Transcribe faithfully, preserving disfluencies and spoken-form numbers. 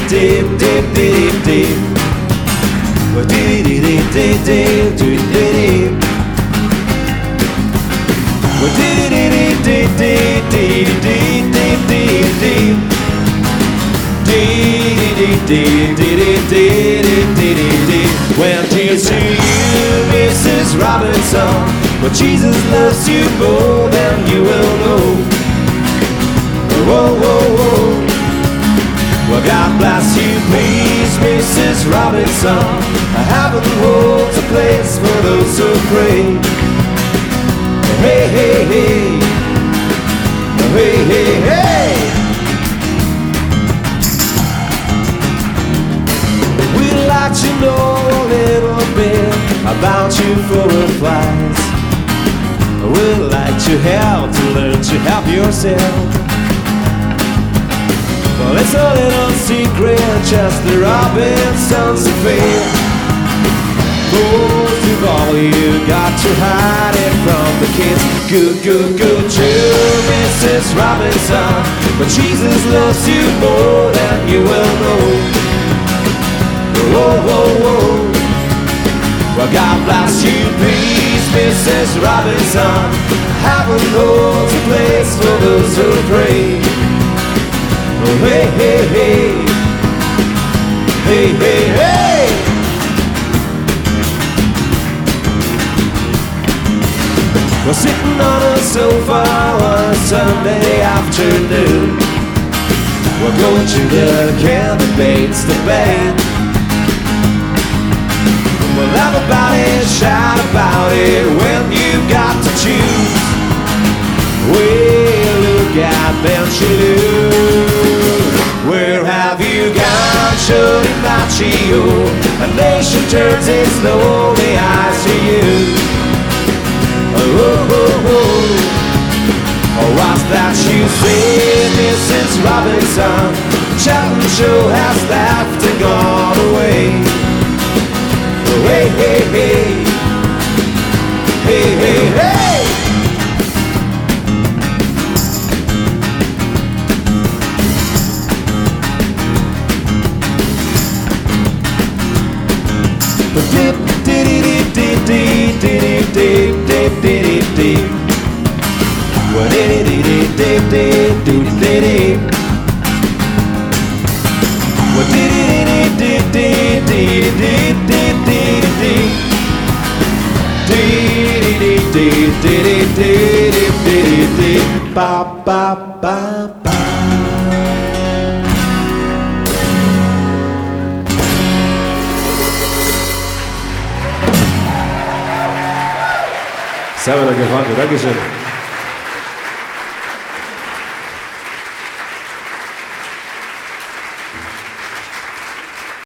dee dee dee dee. Dee dee dee dee dee dee dee. Dee dee dee dee dee dee dee dee dee dee. Dee dee dee dee dee dee dee dee. Well, here's to you, Missus Robinson. But Jesus loves you more than you will know. Whoa, whoa, whoa. Well, God bless you, please, Missus Robinson. Heaven holds a place for those who pray. Hey, hey, hey. Hey, hey, hey. We'd like to know a little bit about you for a flies. We'd like to help to learn to help yourself. Well, it's a little secret, Chester Robinson's affair. Most of all, you got to hide it from the kids. Good, good, good, true, Missus Robinson. But Jesus loves you more than you will know. Whoa, whoa, whoa. Well, God bless you, please, Missus Robinson. Heaven holds a place for those who pray. Oh, hey, hey, hey. Hey, hey, hey. We're sitting on a sofa on a Sunday afternoon. We're going to the candidates debate. Well, everybody shout about it when you've got to choose. Well, look at Benchilou. Where have you gone, Shody Machio? A nation turns its lonely eyes to you. Oh, oh, oh, oh. Or what's that you say, Missus Robinson? The Chatham Show has left and gone away. Oh, hey, hey, hey. Hey, hey, hey. Dip, diddy, diddy, diddy, diddy, diddy, diddy, diddy. What diddy, diddy, diddy, diddy, diddy. What diddy, diddy, diddy, diddy, diddy, diddy. Diddy, diddy, diddy, diddy, diddy, diddy. Ba, ba, ba, ba. Servus, Dankeschön.